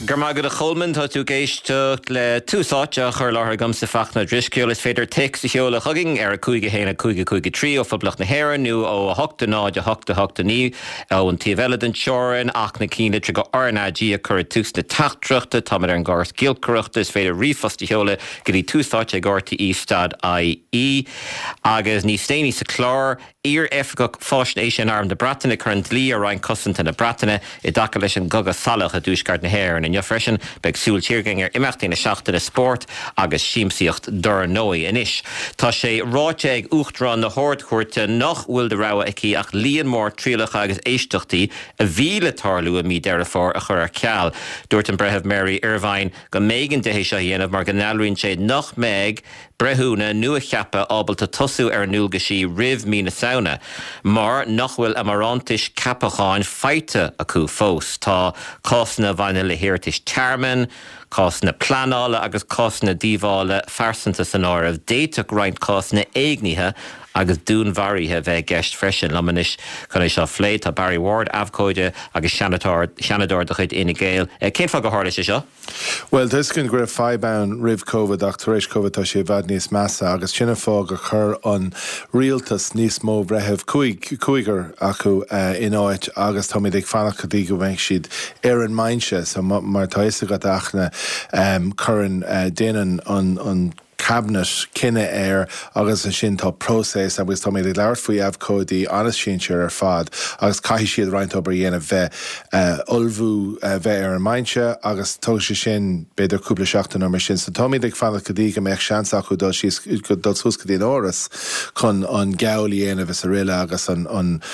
Gurmagad a Cholman tá tú géisteach le túsáte a chur láthair gom sa fachna drisciúil is féidir tic sa cheola chugging ar a cúige héna cúige trí ó fablach na héireann nu ó a hochta náid a hochta ní ó an tíomhile den seorann ach na cíne trí go ornádí a chur tús na tachtreachta tá mar an gáras gilcreachta is féidir rifos de cheola go dtí túsáte gáirta Ístad I.E. agus ní stéine sa chlár ír efgach fásin é sin arm de Bratainna chun lí a rain cosanta na Bratainna I daca leis an gogad salach a dúsgart na héireann in freisin beag súil tíirgéingar imachtaí na seachtaine sport agus síimsíocht dor nói inis. Tá sé ráite ag uachtarán na hordchuirte nach bhfuil de rogha aici ach líon mór trílacha agus éisteachtaí a bhíle tarlú a mí deire fór a chur ar ceall. Dúirt an brethebh Mary Irvine go mégan de hééis seo dhéanamh mar go nealríonn sé nach méid brethúna nua cheappa ábalta tosú ar núlga sí rih mí na saona, mar nach bhfuil amarantis capacháin feite acu fós. Tá cosna bhaine le hirirtis tearman, cosna planála agus cosna díomhála farsanta san áireamh déiteach roinnt cosna éignithe agus dúnmhairíthe bheith gceist freisin lamanis chun é seo phléad tá Barry Ward abhcóide agus Shanador do chuid ina géal. Cén fá go hála sé seo? Well, this can go five-bound riv COVID ach taréis COVID tá sé bhd níos measa agus sinna fá go chur an rialtas níos mó brethebh cúigar acu in áit agus tá ag fannach go dtí go bhain siad ar an mainse so mar tá is go achna churann déanaan an cabinet cinenne air agus an sin tá process agus tá méid leir faoi abhcódaí anas sinseir ar fad agus cai siad roinnt obair dhéanamh bheith olbhú bheith ar an mainse agus tó sé sin beidir cúpla seachtain mar sin so tá méid ag fannach go dtí go méid seansa acu dul sus go dtíon áras chun an gaolaí dhéanamh is a riile agus an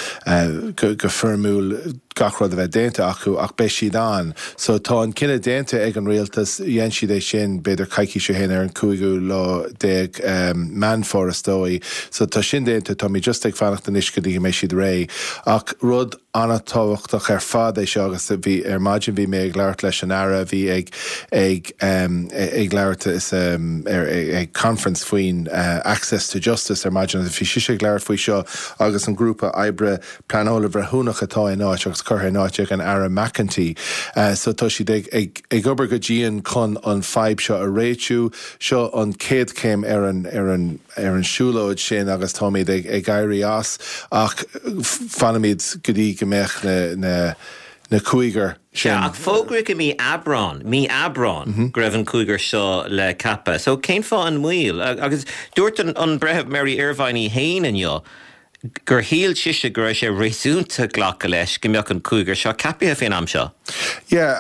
go firmúil gachrod a bheith déanta acu ach be siad an. So tá an cinenne déanta ag an rialtas dhéan siad é sin beidir caiici sé héana ar an cúigú lá déag man forestói. So tá sin déanta tá mí just ag fannacht an iscadí mé siad ré ach rud anna táhachtach ar fad é seo agus bhí ar maidin bhí mé ag leirt leis an ara bhí ag leirt is ag conference faoin access to justice ar maidin bhí si ag leirt faoi seo agus an grúpa Ibre Planola Brethúnach atá in áit agus chutha in áit ag an Ara McEntee. So tá si ag obair go ddíon chun an feib seo a réitiú seo an céad céim ar an siúlóid sin agus tá méid ag gairí as ach fanamid go dtí go méich na cúigar sin. Ach fógra go mí Abrán go raibh an cúigar seo le cappa. So cén fá an mhuil agus dúirt an brethebh Mary Irvine héin anneo gur híal siise gur sé réisúnta ghlacha leis go mbeadh an cúigar seo capithe féin am seo. Yeah,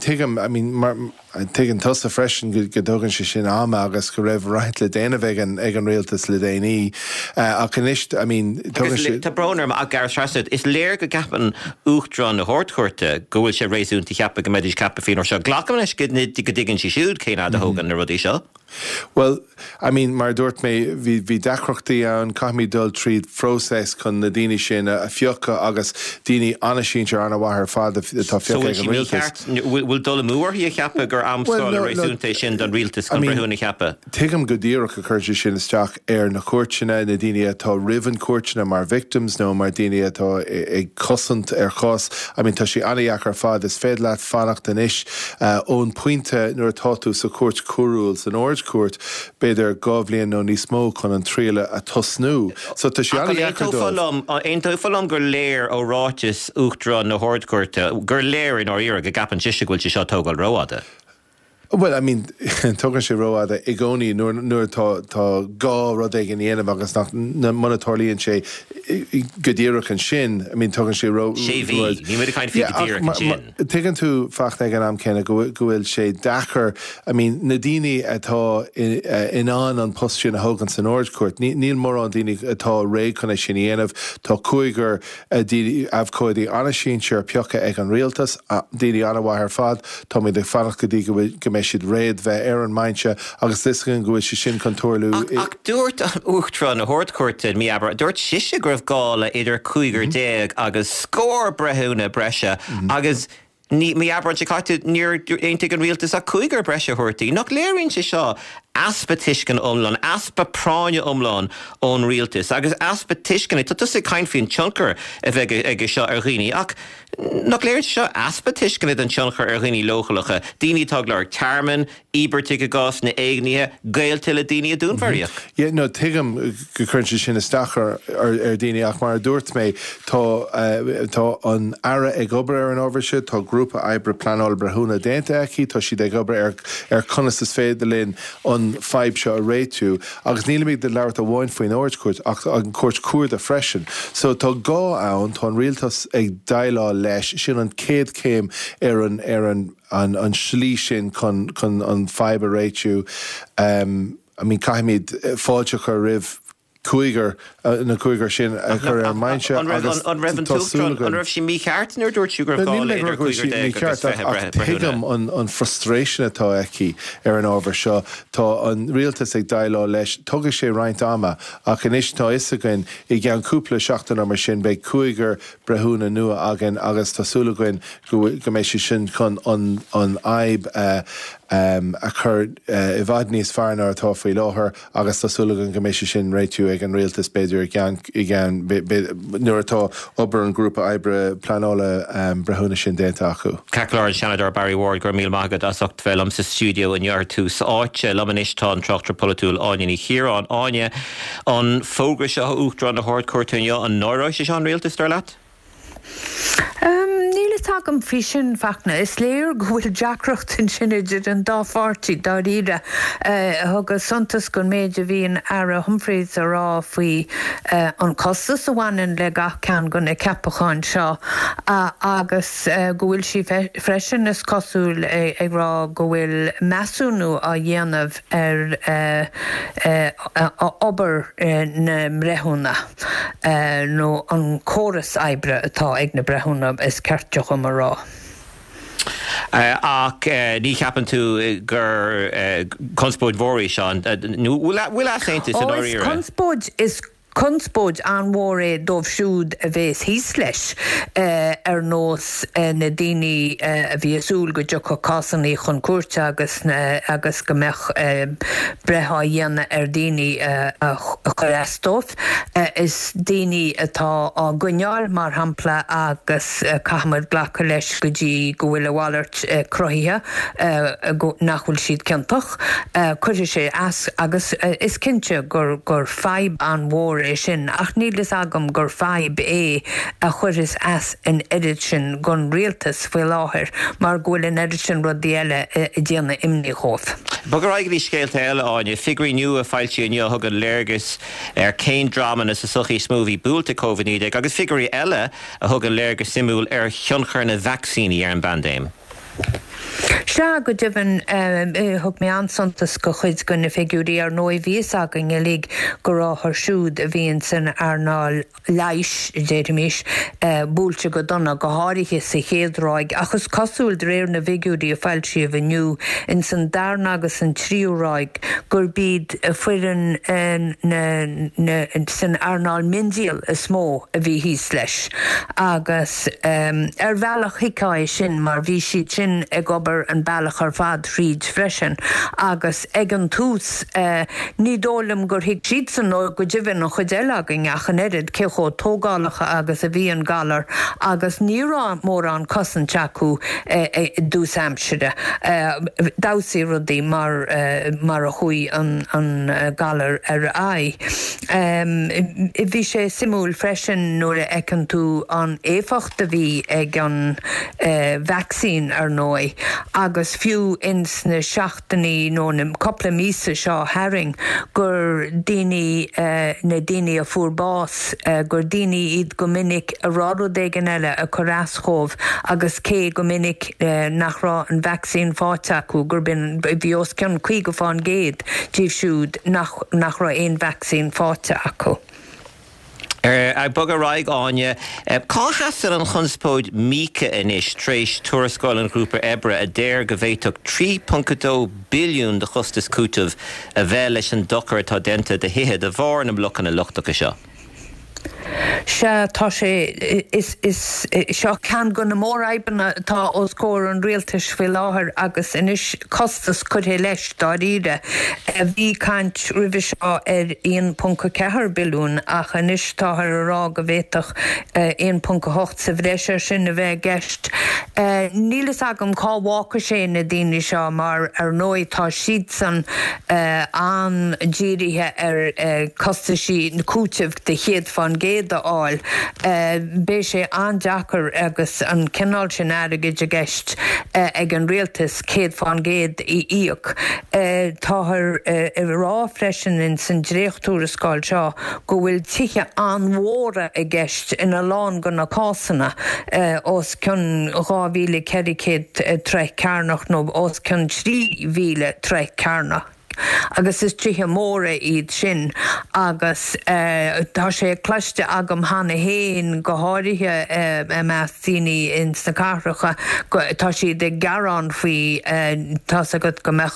Tuigeann tusa freisin go dtugann sé sin ama agus go raibh roinnt le déanamh ag an rialtas le déanaí ach anist, Tá brónar a gar strasad is léir go gapan uachtarán na hordchuirte go bhfuil sé réisúnta cheappa go méidir cappa féin or seo ghlacam leis go dtuigeann sí siúd céine a thugann na rudí seo. Well, mar dúirt mé bhí dacrochtaí an caithmí dul tríd process chun na daoine sin a fiocha agus daoine anna sinseir anna bhathar fad tá fiocha ag an rialtas. Bhfuil dul amúir í cheappa gur amstáil réisúnta sin don rialtas chun brethúna cheappa. Tuigim go díoch a chuirte sin isteach ar na cuairteanna na daoine atá rivan cuairteanna mar victims nó mar daoine atá ag cosant ar chos. Tá sí annaíach ar fad is féad leat fannacht den isis ón puinte nuair atá tú sa cuairt curúil san áir cuairt beidir gábhlíonn nó níos mó chun an tríle a tosnú. So tá sí Ein tófalm gur léir ó ráitis uachtarán na hordchuirte gur léir in áíire go gapan siise gohfuil seo tógáil róáda. Well, tugann sé róáda i gcónaí nuair tá gá rud ag an dhéanamh agus na monitorlíonn sé go ddíireach an sin. Tugann sé ní muidir caiin fi go ddíireach an sin. Tugann tú facht ag an am céine go bhfuil sé dachar na daoine atá inán an post sin a thugann san áircuirt. Níl mór an daoine atá ré chuna sin dhéanamh tá cúigar abhcódaí anna sinseir peocha ag an rialtas a daoine anna bhathar fad tá muid ag fannach go dtí go méid siad réad bheith ar an mainse agus liscan go bhfuil sé sin contorlú. Ach dúirt uachtarán na hordchuirte mí aber dúirt siise go raibh gála idir cúigar déag agus scór brethúna breise agus mí abran sé caiite níor aontaigh an rialtas a cúigar breise thuirtaí nach léironn sé seo aspa tiiscin umlán, aspa práine umlán ón rialtas, agus aspa tiiscin, tá sé cain fíon tionchar a bheith ag seo ar ghaoine, ach nach léir seo aspa tiiscin an tionchar ar ghaoine lóchalacha, daoine tá leir tearman, íbertí go gás na éagnithe, gailtil a daoine a dúnmharíoch. Yeah, no, tuigim go cuirte sin stachar ar daoine ach mar dúirt mé tá an ara ag obair ar an ábhairse, tá grúpa oibre planál brethúna déanta aici, tá siad ag obair ar conas is féidir linn an feib seo a réitú, agus níl mé de leabhart a bháin faoin áircuirt ach an cuairt cuaird a freisin. So tá gá ann tá an rialtas ag dailá leis sin an céad céim ar an slí sin chun an feib a réitú. I mean, caiimiid fáilte chu rih Cuigar na Cuigar sin chur ar mainse an Revan Tugtron an raibh sin mí cheartnar dúirt siú gur gáil Tuigim an frustration atá aici ar an ábhar seo tá an rialtas ag dailá leis tugadh sé roinnt ama ach inis tá isagain i gceann cúpla seachtainna mar sin beidh Cuigar brethúna nua agan agus tásúlagain go mbeidh sin chun an aib a chur I bhfad níos fearna atá faoi láthair agus tásúlagan go mbeidh sin réitiú ag an rialtas beidir i gceann nuair atá obair an grúpa oibre planála brethúna sin déanta acu. Caclar an Shanadar Barry Ward gur míl maigad asacht bhelam sa stúdio in jaar tú sa áite lamanishtá an trochtar politúil áine ní chiaráin áine an fógra se úchtra an na hardcoirtainne an nóra sé an rialtas tar leat? Níle tágam fi sin fachna is léir gohfuil deacrocht in sinidir an dáfártí dá ríre thugus suntas gon méidir bhíon ara Humphreys a rá faoi an costas a bhhain le gach cean gon na ceapacháin seo agus gohfuil si freisin is cosúil ag rá gohfuil measúnú a dhéanamh ar obair na brethúna nó an córas oibre atá ag na brethúna is cearteach am rá. Ach ní ceapan tú gur conspóid mhórí seán bhfuil asaontas in áíre? Is Conspóid an mhór dómh siúd a bhés híos leis ar nós na daoine a bhí asúil go dteo go cásannaí chun cuairte agus go mbeadh breithe dhéanana ar daoine a chorestómh is daoine atá á gcuineáil mar hampla agus caithmid ghlacha leis go dtí go bhfuil bhallairt cruthaithe nach bhfuil siad cinnteach chuir sé agus is cinnte gur feib an mhór sin ach nílas agam gur feib a chuir is as an edit sin gon rialtas fuil láthair mar ghfuil an edit sin rudí eile i dtéanna imní chomh. Bagur aigrí scéalta eile áine figurí nua a fáilte nua thug an léirgus ar céin drama na sa suchaí smóví búlta COVID-19 agus figurí eile a thug an léirgus simúil ar tionchar na vaccíní ar an bandéim. Se go dibhan thug mé ansantas go chuid go na figurí ar nói bhíos agan i lig go ráthar siúd a bhíonn san arnáil leis déidirmis búilte go donna go háirithe sa chéadráig agus cosúil réir na figurí a fáil siomh aniu in san darna agus an tríúráig gur bíd fuireann san arnáil mindial is mó a bhí híos leis agus ar bhealach hicáid sin mar bhí siad sin ag obair an bailach ar fad tríd freisin agus ag an tús ní dólam gur hic siad san nó go dibhann an chuidéile agin ach an erid cecho tógálacha agus a bhí an galar agus nírá mór an cosan teacu dús Hampshire dásaí rudaí mar a chuí an galar ar ai. Bhí sé simúil freisin nuair a ecan tú an éfacht a bhí ag an vaccín ar nói agus fiú ins na seachtaí nó na coppla mísa seo herring gur daoine na daoine a fuair bás gur daoine iad go minic a ráú dégan eile a choráscómh agus cé go minic nach rá an vaccín fáte acu gur bhí os ceann chuig go fáin géad díobh siúd nach rá éon vaccín fáte acu. Ag bug a raig áine, cá hasar an chunspóid míca inis tréis tuarascáil an grúpa ebre a déir go bhéiteach 3.2 billiún de chustas cútamh a bheith leis an dochar atá denta de hithe de bhar na blochan na luchtach seo. Se tá sé is seo cean go na mór aibanna tá os cóir an rialtas fi láthair agus inis costas chuthe leis dá ríre. Bhí caint ribh seo 1.4 bilún ach inis táthar ará go bhéteach 1.8 sa bhreisir sin a bheith gceist. Nílas agam cáhhacha sé na daoine seo mar ar nói tá siad san an ddíirithe costa sí na cúteamh de chéad fan géad áil. Bé sé an deachar agus an cinál sin airgid a gceist ag an rialtas céad fan géad í íoc. Táthar rá freisin in san dréochtúra scáil seo go bhfuil tithe an mhóra a gceist ina lán go na cásanna os cin 2,400 treich carnach nó os cin 3,000 treich carnach. Agus is trithe móra iad sin agus tá sé cleiste agam hána héin go háirithe meas daoine in sa carracha tá si de garán faoi tá agad go meach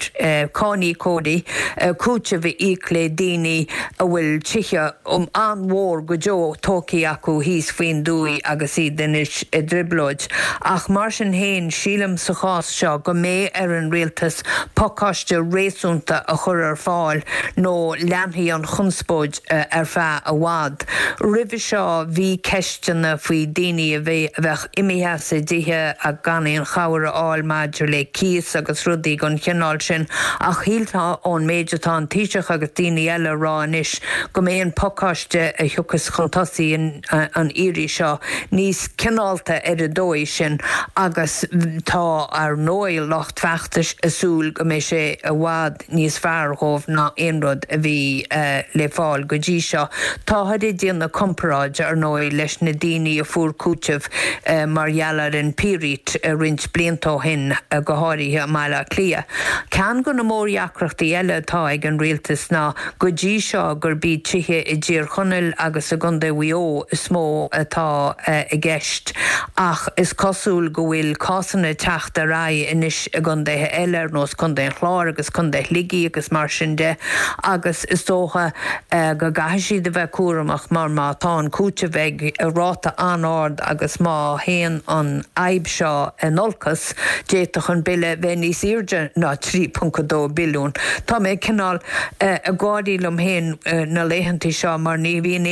cánaí códaí cúte bhí íclé daoine a bhfuil tithe an mhór go deo tócaí acu híos faoin dúí agus iad inis driblóid ach mar sin héin sílam sa chás seo go mé ar an rialtas pocáiste réasúnta a chur ar fáil nó leanthaí an chumspóid ar feadh a bhád. Ribh seo bhí ceistena faoi daoine a bheith imithe sa dithe a ganaíon chabhar áil maidir le cíos agus rudaí gon cheannáil sin ach híaltá ón méidirtá an tíiseach agus daoine eile rá inis go mbeadh pocáiste a thuchas chuntasaí an irí seo níos ceannálta ar a dóid sin agus tá ar nóil locht feachtas asúil go mé sé a bhád níos fearr chomh ná aonrod a bhí le fáil go dtí seo. Tá hadé déanana comparáid ar nóid leis na daoine a fuair cúteamh mar gheallar in pírit a rint bliantó hin go háirithe meile clia. Cean go na mór eacrachtaí eile tá ag an rialtas ná go dtí seo gur bí tithe i ddír chonneil agus a gunda bhío smó atá i gceist ach is cosúil go bhfuil cásanna teachta rá inis a gundaithe eile nó chundain chlár agus chundaith ligí agus mar sin de agus is dócha go gaithí de bheith cuaramach mar má tá an cúte bheith ráta anáard agus má héan an aib seo an olcas déitach an bille bheith níos irde ná 3.2 bilún. Tá mé cinál a gádaílam héin na léhantí seo mar ní bhíon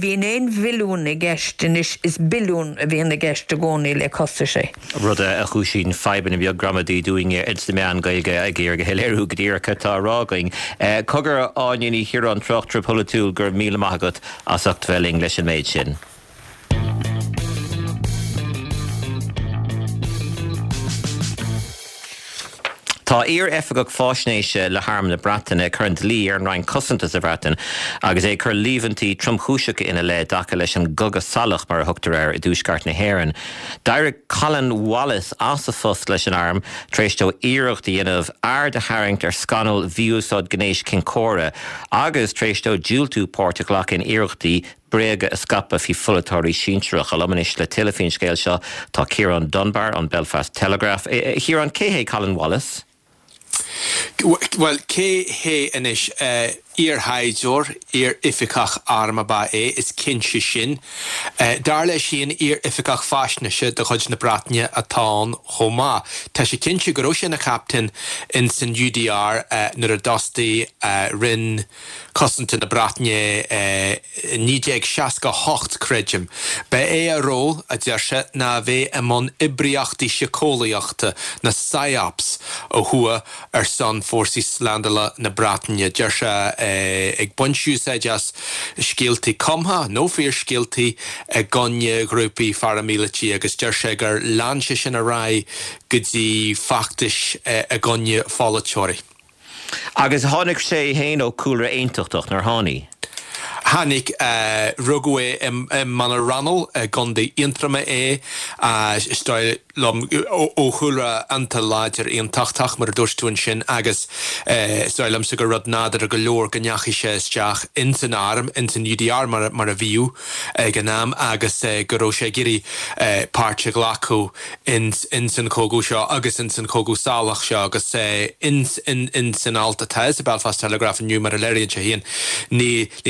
1 bhilún i gceist is bilún a bhíon i gceist a gcónaí le costa sé. Rud a chúisín feiban a bheag gramadí doing Instagram gaige a ggéir go heileirú go dtírecha tá rágaing. Cogur áiní hir an trochtra polytúil gur míle maigad as achtueling leis an méid sin. Tá efagach fásnéise le harm na Bratainine chuint lí ar an rain cosantas a bhreatain agus é chur líomhantí tromchúiseacha ina le dacha leis an gogad salach mar a thugtar ar i dúsgart na hÉireann. D'fhreidh Colin Wallace as a fus leis an arm tréisteo iireachta dhéanamh air de haingt ar scanal bhíúsáid gnééis cincóra agus tréisteo dúiltú pórtaclach in iireachtaí Brega a scapa fi fulatóirí síntreach a lomanis le telefín scéil seo tá Ciarán Dunbar an Belfast Telegraph. Ciarán céhé Colin Wallace? Well, cé hé inis Haidor, ificach arma ba is kinse sin. Dar lei sin ificach fásneise de chud na Bratainine atá chomá. Tá sé kinse go sin na captain in san UDR nuair a dostaí rin cosanta na Bratainine 968 creidim. Ba a ró a deirse na bheith amon ibriachtaí sicólaíochta na psyops ó thua ar son fórsaí slandala na Bratainine. Deirse ag bunsú sé just scialtaí comha, nó fear scialtaí gonne grúpaí faramílatí agus deir sé gur landse sin a rá go dtí factis a gonne fálatóirí. Agus tháinig sé héin ó cúlra aontachtach nar tháinig? Hannig rugwe man ranal gondi intrame stoil lom o hula anta lager in tachtach mar dorstún sin agus stoilm sig rod nader go lor ganyachi sé stach in san arm in san UDR mar a view ganam agus goro sé giri parche glaku in san kogu seo agus in san kogu salach seo agus in san alta tes Belfast Telegraph new mar lerian hin ni leon af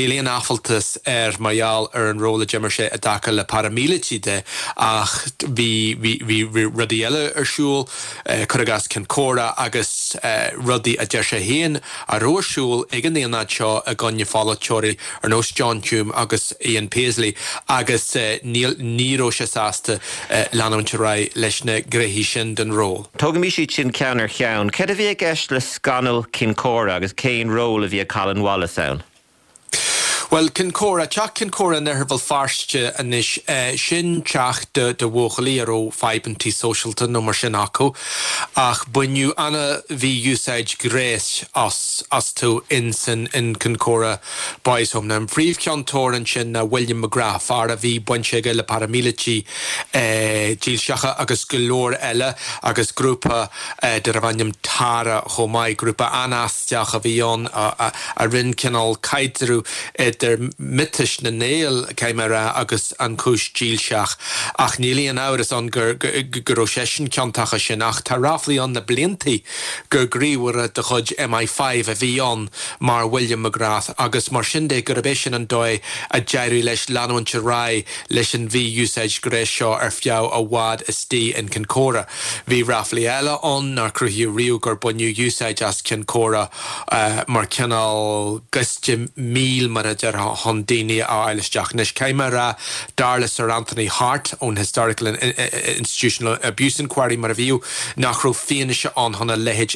tafaltas maial an róla jimmer sé a daca le paramilití de ach vi radielle siúl chugas Kincora agus rudí a deir sé héan a roirsúl igen éana seo a gonne fálatóirí ar nós John Hume agus Ian Paisley agus níró sé sásta leanúnte ra leis na gréhí sin den ró. Tóga mí siad sin ceannar cheann, cad a bhí gceist le scanal Kincora agus céin ról a bhí Colin Wallace ann? Well, Kincora nerval farste anis sin teach de wochalí aró fibantí socialta no mar sin acu ach buinniu anna bhí úsáid grés as tú insan in Kincora boys home na príomh ceantóran sin na William McGrath far a bhí buinseige le paramilití díl seacha agus golóir eile agus grúpa de rahanim tara chomáid grúpa anasteach a bhíon a rinn cinál caidrú der mitish na nail caimera agus an cúis dílseach ach nílíon áras an gur session ceantacha sin ach tá raflaí an na bliantaí gur gríomhar de chud MI5 a bhí an mar William McGrath agus mar sin gur a béis sin an dói a deirí leis leanúinte rá leis an bhí úsáid grés seo ar fiú a bhád is tí in Kincora. Bhí raflaí eile an nar cruthú riú gur buinniu úsáid as Kincora mar cinál guste míl mar a Hondini Eilisteach Nish Caimera Darla Sir Anthony Hart on Historical and Institutional Abuse Inquiry mar view nach ro finishe on honna lehij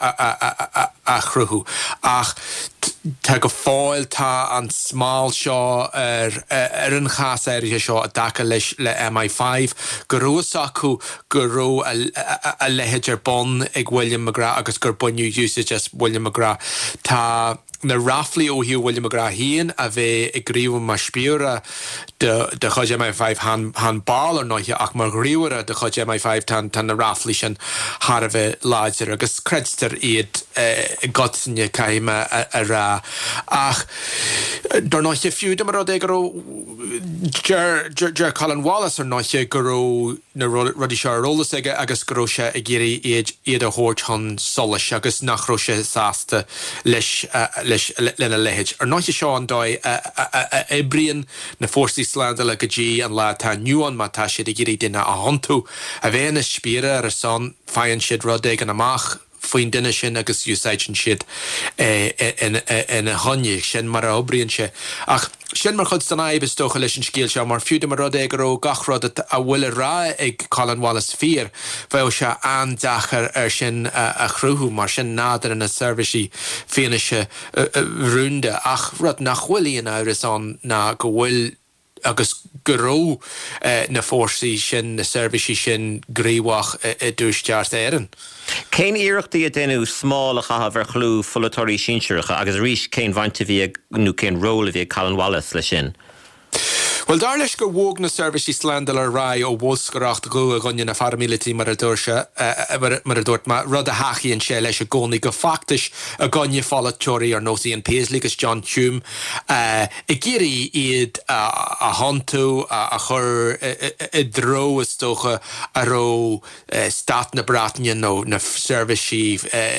a chruhu ach tá go fáil tá an smáil seo ar an chas éirithe seo a daca leis le MI5 go rúas acu go ró a lehéid ar bon ag William McGrath agus gur buinniu usage as William McGrath tá na raflaí ó hiú William McGrath hían a bheith ag gríomh mar spiúra de chud MI5 han ball ar nóithe ach mar gríomhara de chud MI5 tan na raflaí sin har a bheith láidir agus credstar iad godsanne caime a rá ach dar nóithe fiúd mar ag go ger Colin Wallace ar nóithe go na rudí seo rólas aige agus go sé a géirí iad a hóirt hon solas agus nach ró sé sásta leis lena lehéid. Ar nóithe seo an dói a brian na fórsaí slánda le gotí an lá tá nuúan má tá siad a géirí duine a hontú a bheith na spíre ar a son fáin siad rud ag an amach faoin duine sin agus úsáidin siad in a honne sin mar a obrion se ach sin mar chud san aibes tócha leis an scéal seo mar fiúda mar rud ag ró gachrod a bhfuil rá ag Colin Wallace fír bheith se andachar ar sin a chrúthú mar sin nádar in na serviceí féanaise rúnda ach rud nach bhfuilíon áras an ná go bhfuil agus goró na fórsaí sin na serviceí sin gríomhach dúisteart éireann. Cén iireachtaí a déanú smála chahabh ar chlú folatóirí sinseiricha agus rís cén bhainte bhí nó cén róla bhí Colin Wallace le sin. Well, dar leis go bhóg na serviceí slandal ar rá ó bhoscoracht go a gonne na faramilití mar a dúirse mar a dúirt mar rud a hachaíonn sé leis a gcónaí go factis a gonne folatóirí ar nósaí Ian Paisley agus John Hume I géirí iad a hontú a chur I dró is tócha a ró stát na Bratainine nó na serviceí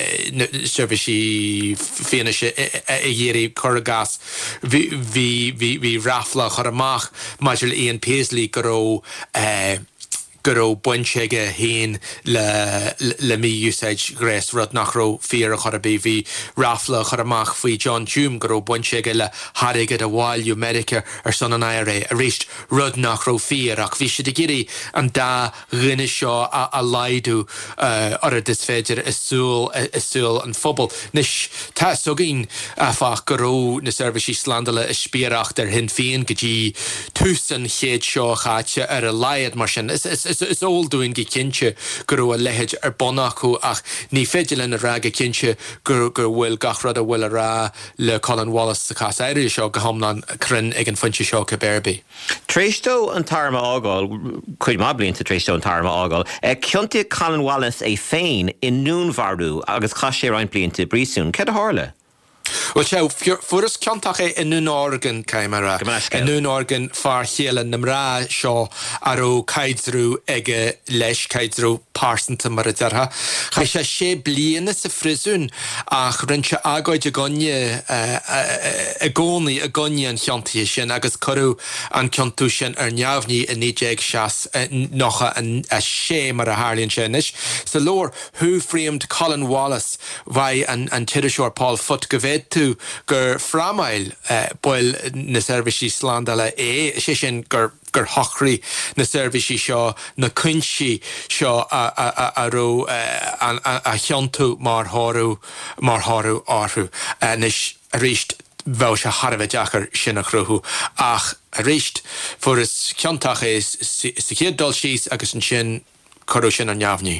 féanaise I géirí churas hí rafla chur amach Major Ian Paisley go buinseige héin le mí úsáid grés rud nach ró fíar a chorabí hí rafla choramach faoi John Hume go buinseige le harige a bháilú Medica ar son an IRA a réist rud nach ró fíar ach bhí si de géirí an dá rinne seo a laidú ar a disféidir is súil an fphobal. Nis tá sogin a fach go na serviceí slandala is spíaracht ar hin féin go dtí túsan chéad seo chaite ar a laiad mar sin is all doing ge kinche go a lehéid ar bonachu ach ní féidir lena rá ge kinche gur bhfuil gachrad a bhfuil rá le Colin Wallace sa cas éirí seo go homlan crinn ag an funse seo go bearbí. Tréistó an tarma ágáil chuid má blionanta tréistó an tarma ágáil ceantaí Colin Wallace é féin in núnmharú agus cha sé rainn blianta brísún cad a hála? Well, furas ceantach é inún organ caimara. Inún organ far chéile nam rá seo aró caidrú ige leis caidrú pársanta mar a dartha. Chai sé bliana sa frisún ach rinse agóid a gonne a gcónaí a gonne an cheantaí sin agus corú an ceantú sin ar neamhní a níéag seas nocha a sé mar a hálíonn sin is. Sa lór who framed Colin Wallace vai an Tirisor Paul Foot govéad tú gur framail boil na servisi slandala sé sin gur hochrí na servisi seo na cuinsi seo aró a cheantú mar háú áthu nis a ríist bhil se Harbheith deachar sin a chruthú ach a ríist fuair is ceantach é sa chéad dul síos agus an sin choú sin an neamhní.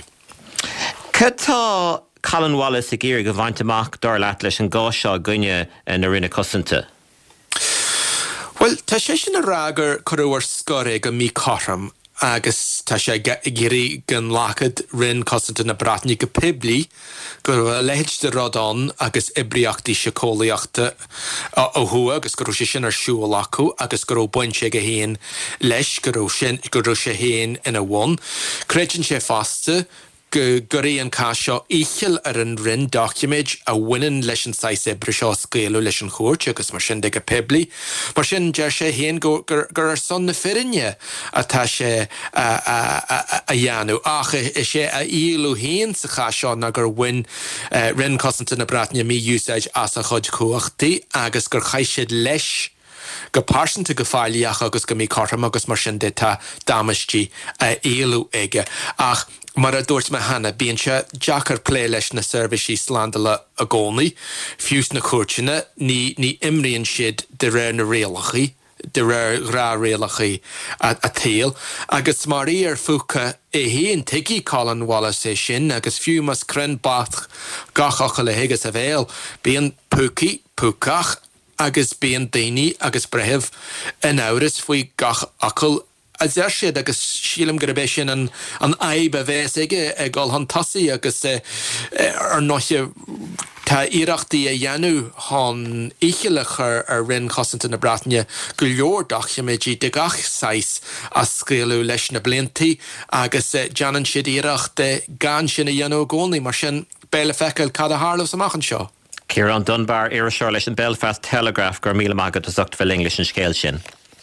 Tá Colin Wallace a géir go bhaint amach dar leat leis an gá seo gunne na rinne cosanta. Well, tá sé sin a rágur choúhar score go mí carram agus tá sé géirí gan lácad rinn cosanta na Bratní go pibli gur lehéid de rodán agus ibriachtaí sicólaíochta ó thua agus gur sé sin ar siúil acu agus gur buin sé go héin leis gur sé héin ina bhain. Creidin sé fasta gurí an cáisio íchil ar an rinn document a bhaineann leis an sais ibre seo scéalú leis an chóirt agus mar sin de go pibli. Mar sin deir sé héan gur ar son na firinne atá sé a dheanú. Ach sé a ílú héan sa cháisio na gur bhain rinn cosanta na Bratní mí úsáid as a chud cuachtaí agus gur chaisiad leis go pársanta go fáiliach agus go mí cartam agus mar sin de tá damastí éalú aige. Ach mar a dúirt me hana bíonn se Jackar plé leis na servisi slandala a gcónaí, fiús na cuairteanna ní imríonn siad de réir na réalachaí, de réir rá réalachaí a taal, agus mar í ar fuca héon tiigi Colin Wallace é sin agus fiú mas crenn bath gachacha le higus a bhéal, bíonn pucach agus bíonn daoine agus brethimh in áras faoi gach acail a dheir siad agus sílam gur bheith sin an aib a bheits ige ag gáil an tasaí agus ar nóithe tá iarachtaí a dhéanú hon íchilech ar rinn cosanta na Bratní go leor documentí de gach sais a scéalú leis na bliantaí agus deanan siad iarach de gan sin a dhéanú gcónaí mar sin béle feiceil cad a hálamh amach an seo. Ciarán Dunbar ar seo leis an Belfast Telegraph gur míle agad a sucht fel English an scéal sin.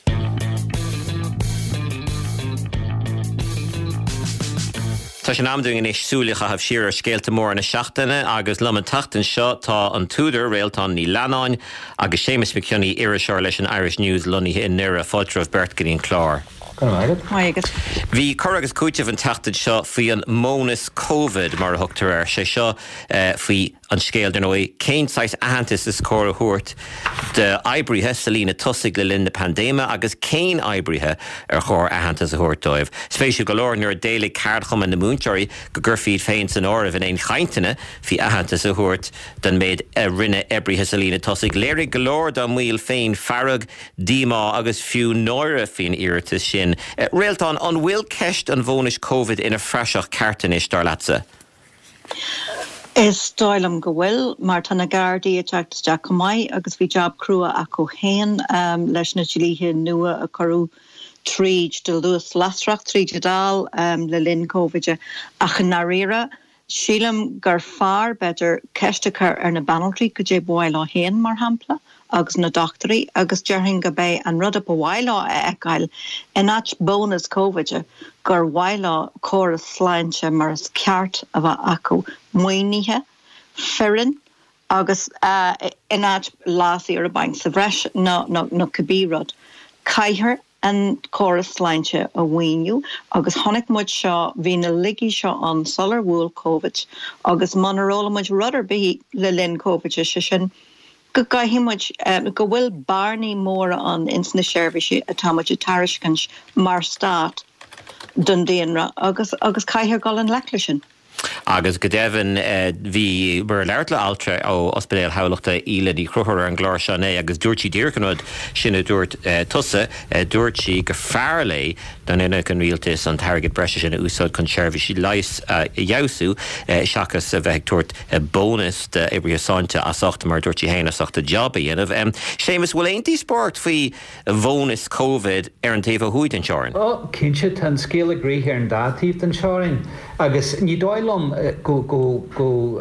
Tá sin amdúing in éissúlacha haf siar ar scéalta mór na seachtaine agus luman tachtain seo tá an túidir réaltán ní leanáin agus Séamus McKinney ar seo leis an Irish News lunithe in nura fáiltrah Bert Gideon Clár. Bhí chur agus cúitimh an tachtain seo faoi an mónas COVID mar a thugtar sé seo faoi an scéal den ói céinsáis ahantas is córa thuirt de eibrithe sa lína tosaigh le linn na pandéma agus céin eibrithe ar chóir ahantas a thuirtóibh. Spéisiú go leor nuair a déala cardchum an na múnteirí go gurfiad féin san áibh in éon chaintine hí ahantas a thuirt den méid rinne eibrithe sa lína tosaigh. Léirigh go leor do mhuil féin farrag dímá agus fiú nóire féin iiritas sin. Réaltán an bhfuil ceist an bhónis COVID ina freiseach cartanis dar latsa? Is stoilm go bhfuil mar tána Gardaí a teachtas Jack Mai agus bhí job crua acu héin leis na tílíthe nua a choú tríd de luas lasrach tríd dal le linn COVID a chanaríra sílam gur far beidir ceistechar ar na banaltí go dé bháilá héin mar hampla agus na doctorí agus dearhin go bé an rud a bháilá a eáil in áit bónas COVID gur bháilá choras sláinte mar is ceart a bheith acu muoinithe, ferrin agus in áit lásaí ar a bain sa bhreis nó cabbírod. Caithir an choras sláinte a bhainniu agus tháinig muid seo bhí na ligí seo an solar bhúil COVID agus manaróla muid rudar bhí le linn COVID sin go gaiimiid go bhfuil barnaí móra an ins na seirbhíse atá muid a tariscint mar stát don déanra agus caithir gáil an leicla sin. agus go devan bhí mar leirla altra ó ospedéal hálachta ile dí cruthir an gláir seané agus dúirtí díircanúd sinna dúirt tusa dúirtí go fearlé don ina an rialtas an target breise sinna úsáid chun seirbhí leis jausú seachas a bheith tuairt bónus de Ibrahim Santa as achta mar dúirtí héna achta jobba dhéanamh. Séamus bhfuil aontaí sport faoi bónus COVID ar an taobh thuid an seorainn? Cinse tan scéal a gréthe ar an dátíobh an seorainn. Agus ní dóilm go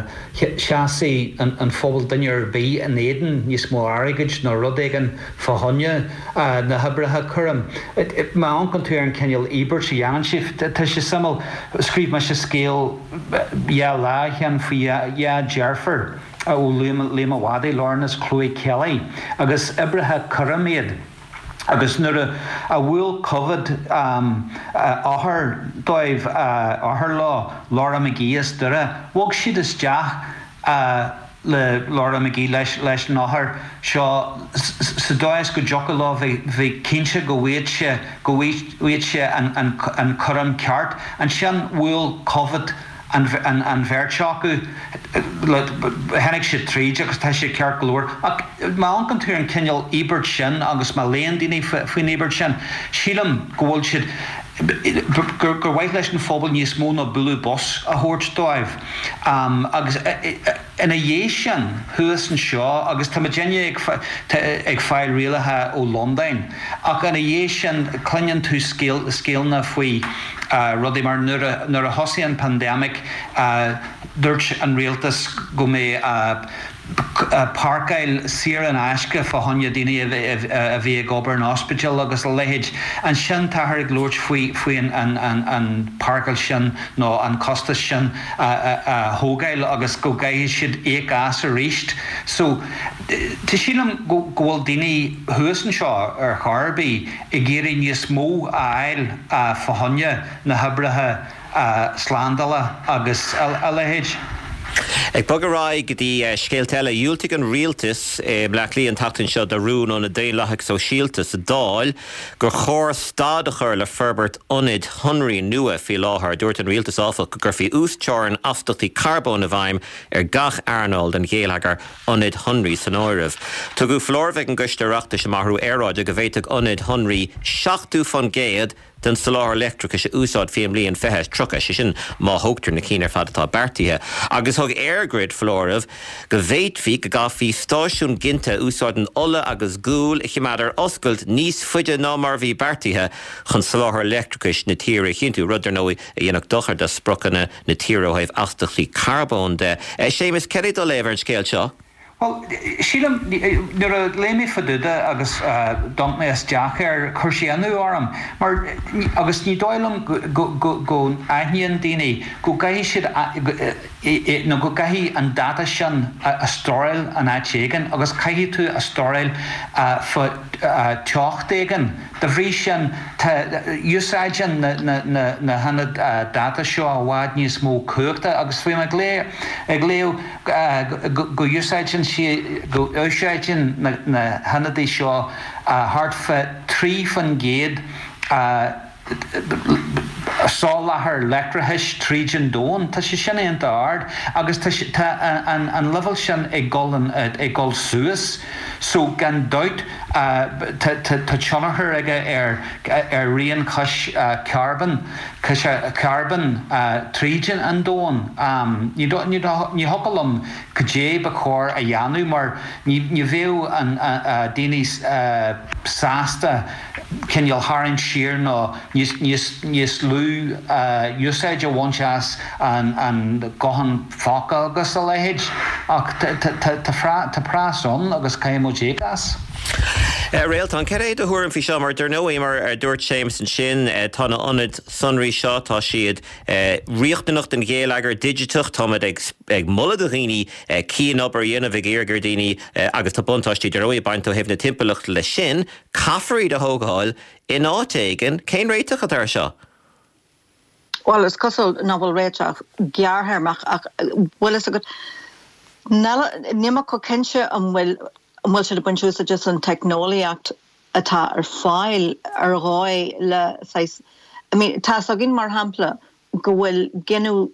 seasaí an phobal duine ar bhí an éidean níos mó airgid nó rud éigean fáthonne na habrathe churam. Má ancan tú ar an Kenneal Ebert sé dhéanann sih tá sé samol scríb me sé scéal láithean faoi dearfar ó Lima Wadi Lornas Chloe Kelly agus ibrethe churamíad agus nuair a bhfuil COVID áthair dóibh áthair lá Laura McGee dure bhg siad is deach le Laura McGee leis an áthair seo sa dóis go deocha lá bhí cinse go bhfuid sé an churam ceart an sin bhfuil COVID an bheirteach hennig sé tríd agus tá sé ceart golóir. Má ancan tú an Kenneal Ebert sin agus má léon daoine faoin Ebert sin, sílam ghfuil siad gur bhaith leis an phobal níos mó na buú bos a thuirt dóibh. Agus ina dhé sin thuas an seo agus tá déine ag fáil rialathe ó Londain. Ach ina dhé sin cluineann tú scéalna faoi rudí mar nuair a thosaí an pandemic dúirt an rialtas go mé parcail sir an aisce fáthonne daoine a bhí ag obair an hospital agus a leihéid an sin táthar ag glóirt faoi an parcail sin nó an costas sin thógail agus go gaithe siad éag as a ríist. So tá sílam ghfuil daoine thuas an seo ar Charbí i ggéirí níos mó ail fáthonne na habrathe slándala agus a leihéid. Ag bugaraí go dtí scéalteile dúiltigh an rialtas Blackley an tatan seo darún óna déanlathach so síaltas a dáil gur chóir stádachar le Ferbert Onid Henry nua fi láthair dúirt an rialtas áfach gur fi ústeáin aftochtaí carbón a bhaim ar gach Arnold an géalagar Onid Henry san áirimh. Tá go flórbheith an gcuisteachta sem marthú éráide go bhhéiteach Onid Henry 7 fan géad den solar electric is úsáid féim líon fehes trucha sin má hoogtar na cínar fadatá bertithe. Agus thug airgrid flóramh go bhéadhí go gafaí stáisiún ginnte úsáid an ola agus gúil i chimadar oscailt níos fuide ná mar bhí bertithe chun solar electricus na tíre chinú rudidir nó i dhéanach dochar de sprochanna na tíróibh astachtaí carbón de. Séamus cead ó léibh an scéal seo? Well, sílam nuair a léimi faduide agus dont mé isteach ar chuirséanú orm, mar agus ní dóilm go aithníonn daoine go gaithí siad nó go gaithí an data sin a stórail an áitégan agus caithí tú a stórail fa teochtégan de bhrí sin úsáidean na hana data seo a bhád níos mó cuachta agus faoim ag léo go úsáidean go úsáidean na hanadaí seo hartfa 3 fan géad sálathair lecrathis trídin dón, tá sé sin éanta ard, agus an level sin ag gol suas, so gan doit tá tionachar aige ar rion cos carbon trídin an dón. Ní hocalam go dé ba chóir a dheanú, mar ní bhéh an daoine sásta Kenneal Haran Shear nó níos lú úsáid a bhainteas an gohan fáca agus a leihéid ach tá prásón agus caiimódégas. Réaltán cead a thuair an fi seo mar nó mar ar dúirt James an sin tána anad sunraí seo tá siad riochtanacht an géalagar digitach táid ag mulla a rií cían op ar dhéanamh géargur daoine agus tá buntáistí de roií baint ó hebna timpplacht le sin cafarí de thógáil in átéigen cén réiteach a tar seo. Well, is cosol novel réiteach gearthairmach ach bhfuil is a go níma go cinse an bhfuil se buintú a just an technoliacht atá ar fáil ar gáid le tá a gin mar hampla go bhfuil genú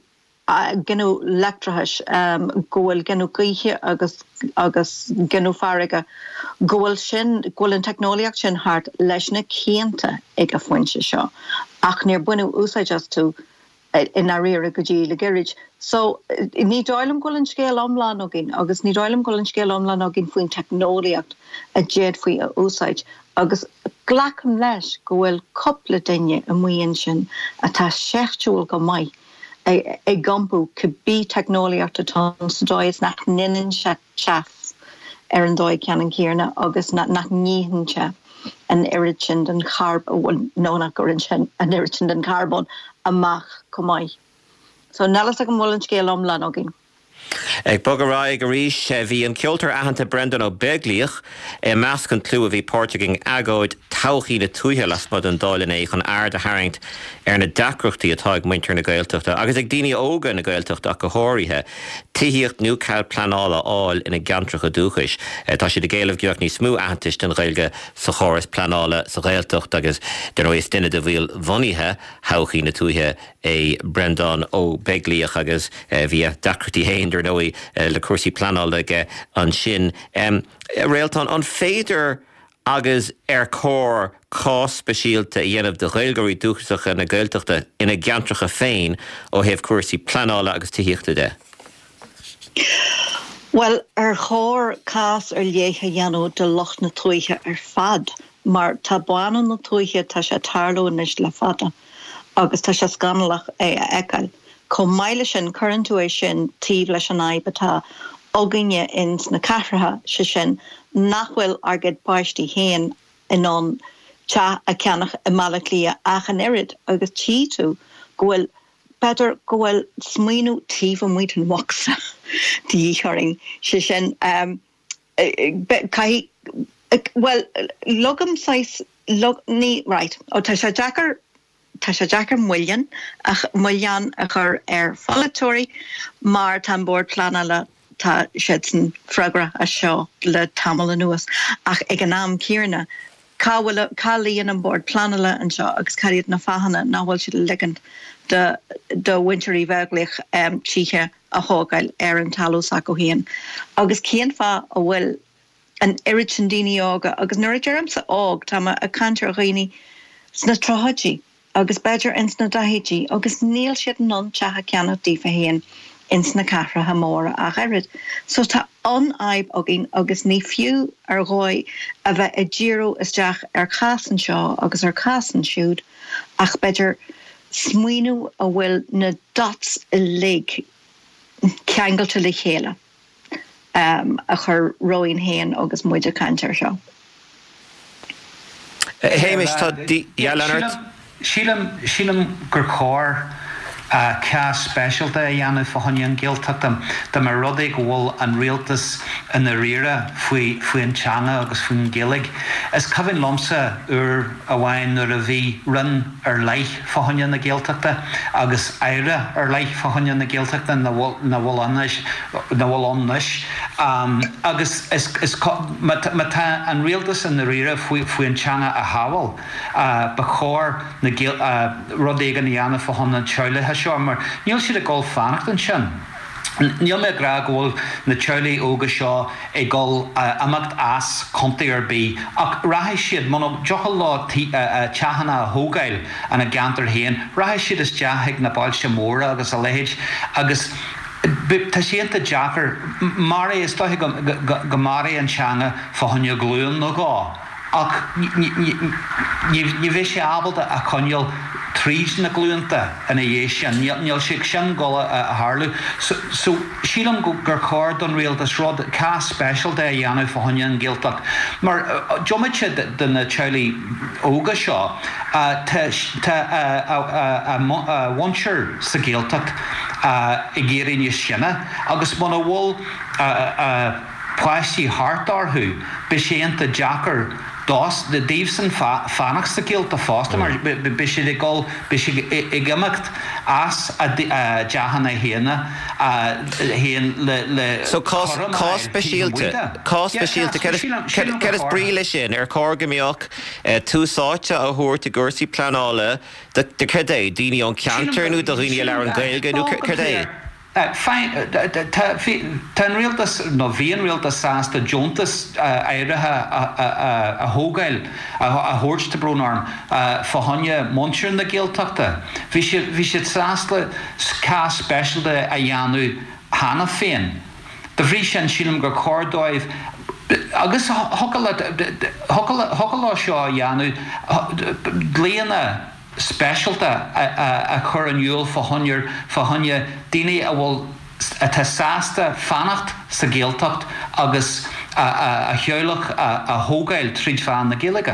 genú lectrahas gohfuil genú gaithe agus genú farige gohfuil an technoliaach sin hart leis na cénta ag a foiinte seo ach níor buinú úsáid as tú in a réir go dtí le geirid. So ní dáilm goil an scéal omláin agin agus ní dáilm goil an scéal omláin agin faoin technoliacht a déad faoi a úsáid agus glacham leis gohfuil coppla daine a muon sin atá seachtúil go maiid ag gampú cabbí technoliacht atá sa dóis nach ninin se chas an dóid ceanan céarna agus nach níhan se an iritin den carb nónach gorin sin an iritin den carbon amach go maiid. So nelas ag an bhfuil an scéal omláin agin. Ag bogará ag rís bhí an ceoltar ahananta Brendan ó Beglíoch meascan clú a bhí Portuging agóid tauchaí na túthe las mud an dáilin é chun aird a haingt na dacrochtaí atá ag muintear na Gaeltachta agus ag daoine óga na Gaeltachta ach go háirithe tííocht núcail planála áil ina gantracha dúchais. Tá si de géalamh geoch ní smú ahantais den Gaeilge sa choras planála sa Gaeltacht agus den óis duine de bhíl bhoníthe tauchaí na túthe é Brendan ó Beglíoch agus bhí dacrochtaí héin nói le cuasaí planála an sin. Réaltán an féidir agus cór cá speisialta dhéanamh de Gaelgairí dúchasacha na Gaeltachta ina gantracha féin ó thaobh cuasaí planála agus tííochta de. Well, chór cás léthe dhéanú de loch na túithe fad, mar tá buanan na túithe tá sé tarlóis le fada agus tá sé scanalach ecail. Com maile sin currentú é sin tíomh leis an aibbatá óginne ins na catratha se sin nachhfuil agad páistí héin inón te a ceannach i malach lia ach an irid agus tí tú gohfuil better gohfuil smaoinú tíomh an muid an wachsa díthing se sin well logam sais ní right ó tá sé Jackar Mullian ach Mullian a chur folatóí mar tan board planala tá siadsan fragra a seo le tamil nuas ach ag an náam cíarna cá líon an board planala an seo agus cariad na fahanana náhfuil si ligand de winterí bheaglich títhe a hágail an talús a go héan. Agus cían fa a bhfuil an iritin daoine ága agus nuair dearm sa ág tá a cantar réine sna trohaidí agus beidir ins na dahétí agus níl siad non techa ceannach dífa héan ins na catratha móra a gairid. So tá an aib agin agus ní fiú ar ghóid a bheith a ddíreú isteach casan seo agus casan siúd ach beidir smaoinú a bhfuil na dots i lig ceangailte le chéile a chur roiin héan agus muid a cantar seo. Hamish tá Leonard. Sílam gur chóir cá speisialta a dhéanamh fáinne Gaeltachta de mar rud ag bhfuil an rialtas ina riire faoi an teanga agus faoin Gaeilge. Is cabhain lomsa úr a bhhain nuair a bhí run ar leith fáinne na Gaeltachta agus éire ar leith fáinne na Gaeltachta na bhfuil annis. Agus tá an rialtas ina riire faoi an teanga a hail ba chóir na rud éige na dhéanamh fáinne teoilethe seo mar níl siad a gáil fannacht an sin. Níl me gra ghfuil na teolaí óga seo ag gáil amacht as contaí ar bí ach raithid siad man deochal lá tehanna a thógail an a gantar héan raithid siad is deachaigh na bailte móra agus a léid agus tá sianta Jackar mar is tá go marí an teanga fáinne glúin nó gá ach ní bheith sé ábalta a chuneal tríd na glúnta ina dhé sin níl si sin gola a Harlú. So sílam gur chóir don rialtas rud cá speisialta a dhéanamh fáinne an Gaeltacht. Mar diomaid den na teolaí óga seo tá bhainseir sa Gaeltacht i ggéirí níos sinna agus man bhfuil páistí thart orthú be séanta Jackar dás de díobh san fannach sa Gaelta fásta mar be sé ag gáil be sé ag imeacht as a jahanna héna hén le So cos specialte Ceris bríle sin cógamíoch túsáte a thuirta gursaí planála de credé daoine an ceantarnú do riine le an gailge nó credé. Tá rialtas nó bhíon rialtas sásta juntas éirithe a thógail a thuirte brúnarm fáhanne montir na géalteachta. Bhí siad sásta cá specialte a dheanú hána féin. De bhrí sin sílam gur cordóibh agus thocailá seo a dheanú léana specialta a chur an úil fáhanne daoine a bhfuil tá sásta fannacht sa géaltacht agus a cheolach a thógail tríd fan na géalaige.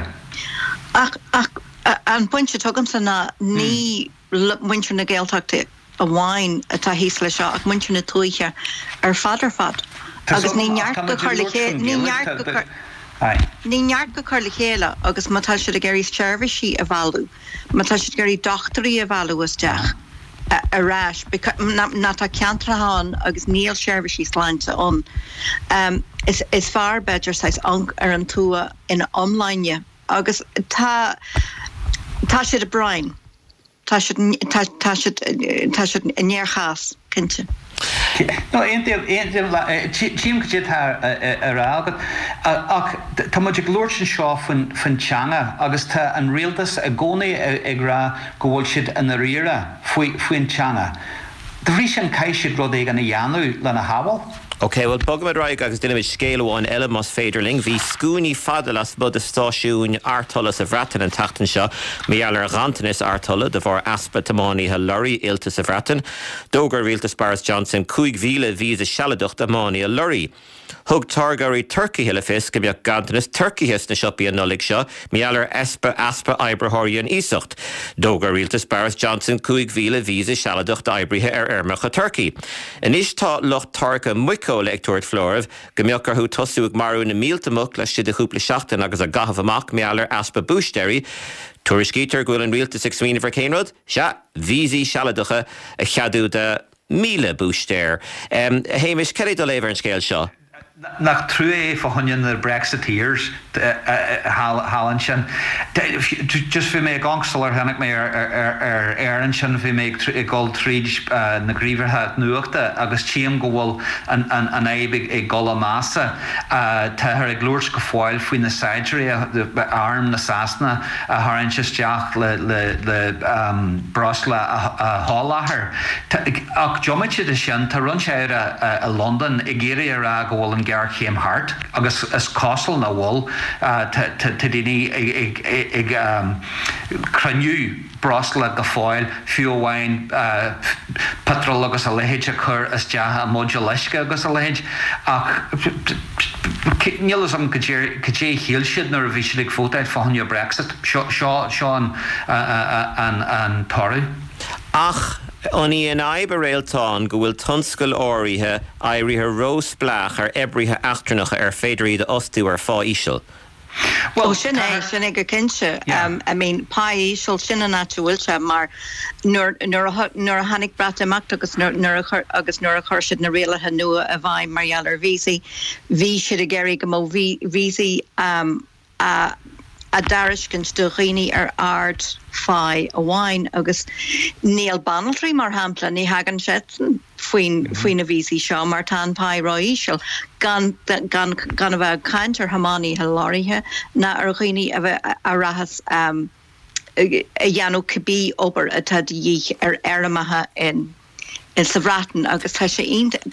An pointse tugann sa na ní muintir na géaltachta a bháin atá híos lei seo ach muintir na tuaithe ar fad. Agus ní neart go chuirla chéile agus mátá siad a geirí serviceí a bhú, mátá siad geirí dochtarí a bhú isteach aráis nátá ceantraán agus níl serviceí sláinte an. Is fearr beidir sais ang ar an tua ina omlainne agus tá siad a brain. Tá siad nearchas cinnte. No, tíim go dtí arágad ach tá muidir glúir sin seo fan teanga agus tá an rialtas a gcónaí ag rá go bhfuil siad an riire faoin teanga. De bhrí sin caiisiad rud ag an dheanú lena habal? Okay, well bogad raig agus duine scéalháin eile mas féidirling hí scúní fadalas bud a stáisiún artolas a bhreatan an tatan seo méallar rantanis artola de bhar aspa tamáníthe Lurry iltas a bhreatan dógar rialtas Boris Johnson 5,000 vísa sealaducht amání a Lurry. Thug targarí Turkey hiile fis go beag gantanas Turkeyhis na siopaí an nolig seo méallar aspa Ibrahorian ísocht. Dógar rialtas Boris Johnson 5,000 vísa sealaducht Ibrithe Irmecha Turkey. Inis tá lucht targa muicó le agtúirt Floribh go mbeadh gur tosúg marú na míltamach le siad a chúpla seachtain agus a gahabh amach méallar aspa búisteoirí. Tuairiscítear gúil an rialtas ag smaoineamh ar céanrad, vísaí sealaducha a cheadú de 1,000 búistéir. Hamish, cead do léibh ar an scéal seo? Nach trú fáhanne na Brexiteers hálan sin. Just bhí mé gangstalar hanach mé ar éan sin bhí mé gáil tríd na gríomhartha nuachta agus tíam go bhfuil an éibig ag gola massa tá ar ag glúirs go fáil faoin na Saidirí arm na Sasna a thransisteach le brasla a háláthair. Ach jomaid de sin tá run sé a London i ggéirí ará go bhfuil an gear chéim hart agus is costal na bhil tá daoine ag craniú brasla go fáil fiúhhain petrol agus a lehéid a chur is deatha a móide leisce agus a lehéid ach nílas am go dé híal siad nar a bhí siad ag fótaid fáhanne Brexit seo an torú. Ach Oní an aibe réaltáin go bhfuil tunscail áirithe éirithe rós blach ar ebrithe achtranacha ar féidirí de ostú ar fá ísisiil. Well, sin go cinse. I mean, pá ísisiil sinna náisiúilte mar nuair a hanig brat amach agus nuair a chuirseid na réalathe nua a bhaim margheallar vísaí, bhí siad a geirí go mó vísaí a dariscin do riine ar ard fai a bháin agus níl banaltrí mar hampla ní hagan setan faoin a vísaí seo mar tá pá roiíisiil gan a bheith caiintear hamáí he láirithe na ar riine a bheith a rahas a dheanú cabbí obair atá díich ar airmathe in sa bhreatain agus tá sé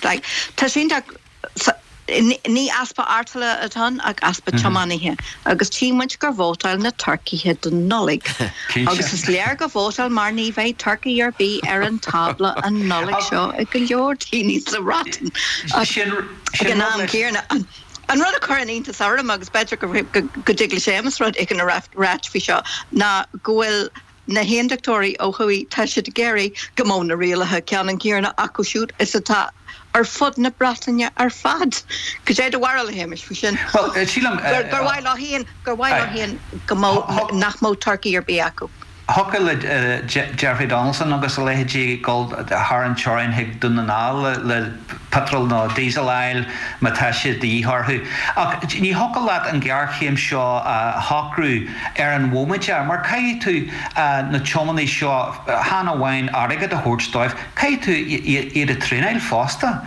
ní aspa artala atá ag aspa chamanithe agus tímuid gur bhótáil na Turkeythe don nolig agus is léir go bhótáil mar ní bheith Turkey ar bí ar an tabla an nolig seo ag go leortíní sa ratin ná céarna an rud a chuirínta saoram agus beidir go digla sémas rud ag an rat fi seo ná gohfuil na héandachtóirí ó chuí tá siad géirí go mó na rialathe cean an céarna acu siút is atá ar fud na Bretainne ar fad. Go sé do bhhail a héimiis fa sin. Gur bhhail á híon go mó nach mó Turkey ar bí acu. Hocail Jeffrey Donaldson agus a lehétí gold Haran Chorin hiag dunanál le petrol nó diesel ail mataiise díthorthú. Ach ní hocail leat an gearchéim seo hocrú an bhómaide, mar cai tú na chomaní seo hána bhain airigad a thuirstoibh, cai tú iad a trínail fásta?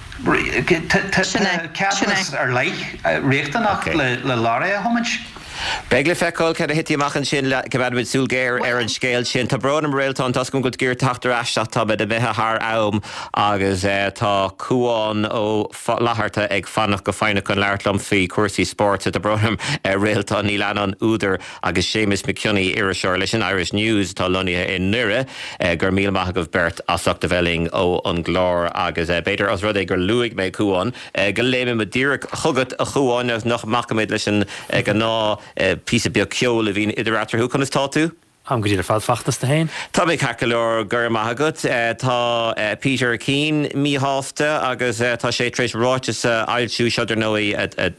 Ceadras ar leith réachtanach le lára a thomaid? Begla feicáil ce a hittíachchan sin le gobadmid súlgéir ar an scéil sin Tá brom réaltán tascún go gur tatar eisteach tá bed a bheithe th am agus tá cuáin ó látharta ag fannach go fáinna chun leirlam fao cuasaí sport a brom réaltá ní leanan údar agus Séamus McCionnaí ar seir leis an Irish News tá lonithe in nure gur míle go bert asach de bheling ó an glár agus beidir as rud gur luigh mé cuáin go léime me díreach chugad a chuáin nach macamid leis an gná pí beag ceol a bhín idirátar chu chun is tá tú? Am go dtíar fád fachtas de hain. Tá mé cacalir gur maithagad tá Peter Keane míásta agus tá sé trééis ráitis ailsú seidir nóí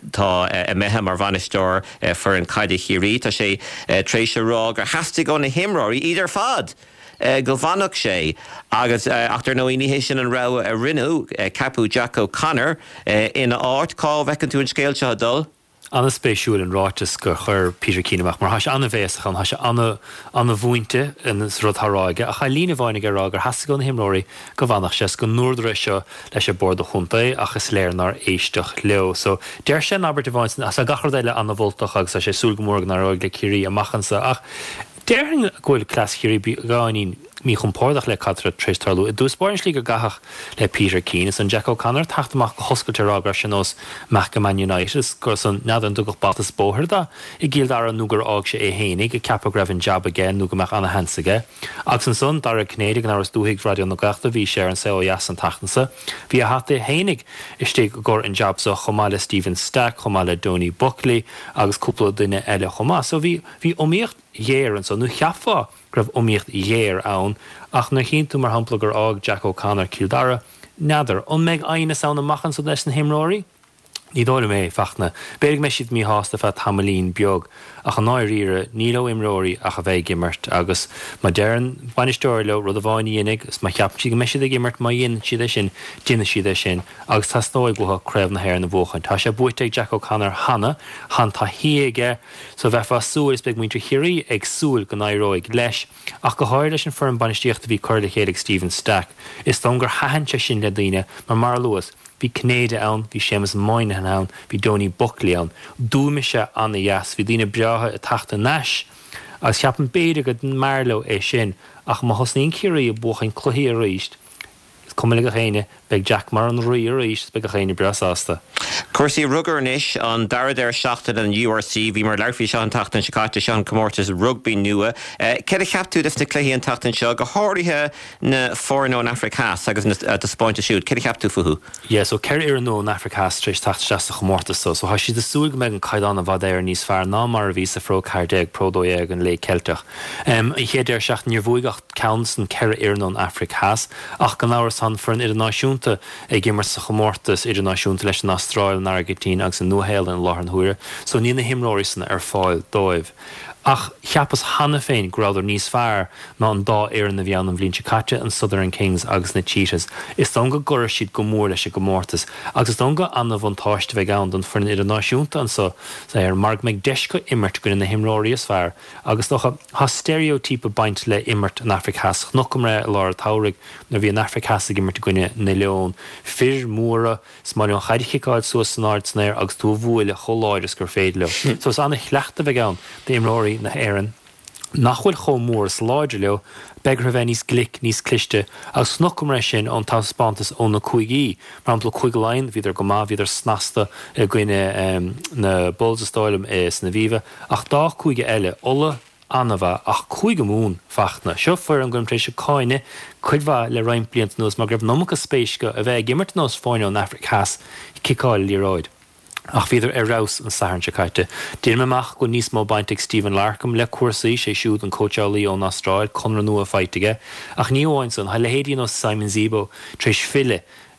tá methe mar bhanisteir for an caiide chií tá sé trééis rá gur heasta go na himráí idir fad. Go bhanach sé agus achtar nó iníhé sin an ra a rinú capú Jack O'Connor ina áit cá bhecinn tú an scéilte dul. Anna spéisiúil an ráitis gur chur Peter Keaneach, mar has anna bhéasachan, has anna bhúinte in rudthráige, a cha lína bhainnig ará gur hasasa go na himróí go bhanach sé go nuair seo leis bord a chunta achas léirnar éisteach leo. So déir sin aber de bhain as a gachar déile anna bhultach agus a sé súlgamórgan ar le cirí a machansa ach déirhin ghfuil clascirí gáinín mí chumpórdach le catra tréistarlú. I dús báins lí go gachach le Peter Keane an Jack O'Connor taachtamach hoscailterágar sin os meach go Man United gur san neadan dugach batas bóthir da I gíal dar an núgur ág sé hénig go ceapa greibh an jab again nú go meach anna hensaige. Agus an son dar a cnédig an áras dúigh radio na gachta bhí sé an sao jas an tachtansa. Bhí a hata hénig istí gur an jab so chomáile Stephen Stack, chomáile Donny Buckley agus cúpla duine eile chomá. So bhí omíocht dhéir an so nú cheafá gribh omíocht dhéir ann ach na chin tú mar hampla gur ág Jack O'Connor Kildara nádar on méid aine saona machan so leis na himróí. Ní dóla mé fachna. Bérig me siad mí hásta fe tamalín beag ach an náiríre níló imróí ach a bheith gimmert agus ma dean banisteir le rud a bháin dhénig gus ma cheaptí go me siad a gimmert ma dhéan siad sin duine siad sin agus tá stóid gotha creibh na hair na bhóchain. Tá sé buiteag Jack O'Connor hanna han tá hiige so bheith fá súil is beag muintre chirí ag súil go nairóig leis ach go háir leis an firm banistíocht a bhí chuirla chéad Stephen Stack is tom gur hahanse sin le daine mar luas. Bhí Cnéide ann, bhí Séamus Moynihan ann, bhí Donny Buckley ann. Dúime se anna jas, bhí daoine breatha a tachta neis. Agus ceapan béidir go den marlo é sin, ach má hosnaíon cirí a buchain chluthaí a ríist. Cumla go chéine, beag Jack mar an ruí a ríist, beag a chéine breasásta. Cuirsaí rugarnis an daradéir seachtain an URC bhí mar leirfí seo an tachtain Chicago Sean Comórtas rugby nua. Cead a cheaptú de cléí an tachtain seo go háirithe na fórnó an Africás agus na spáinte siúd. Cead a cheaptú fuhu? Yeah, so ceir ar nó an Africás tréis tacht seasta Comórtas so ha si de súil go meid an caiidán a bhd éir níos fearr ná mar a ví sa fró cairdeag pródóéag an lé Celteach. I chéad ar seachtain ar bhuaigeach count an ceir ar nó an Africás ach gan áras han for an idirnáisiúnta ag gimmar sa Comórtas idirnáisiúnta leis an Astráil an Argentín agus an nuhéil an láthar an thuaire, so ní na himróí sanna ar fáil dóibh. Ach cheapas hanna féin gráidir níos fearr ná an dá éireann na bheann an bhblionn Chicago an Southern Kings agus na Cheetahs. Is don go gura siad go mór leis go Comórtas, agus is don go anna bhaintáiste bheith ann don for an idirnáisiúnta an so ar marg meid deisco immert go na himróí is fearr, agus docha ha stereotípa baint le immert an Africás chnucham ré lár táraigh na bhí an Africás ag immert goine na león. Fir móra smáil an chaidichiáid suas san áid snéir agus tú bhuaile choláidir gur féad le. So is anna chleachta bheith ann de imróí na éan nachhfuil chomór sláidir leo begur bheith níos glic níos cliste agus snucham ré sin an taspátas ó na chuigí mar ampla chuigláin bhíidir go má bhíidir snasta gcuine na bolsastáilm is na bhíomh ach dá chuige eile ola anmha ach chuige mún fachna. Seo fuair an gomtrééis se cáine chuidhá le raim bliant nós mar greibh nócha spéisce a bheith gimmert nós fáinne an Africás cicáil líráid. Ach bhíidir ar rás an saharn se caite. Dír meach go níos mó bainteag Stephen Larkham le cuasaí sé siúd an coachálaí ón Astráil chunra nua feitige ach ní óhain san ha le héadíon ó Simon Zebo tréis fille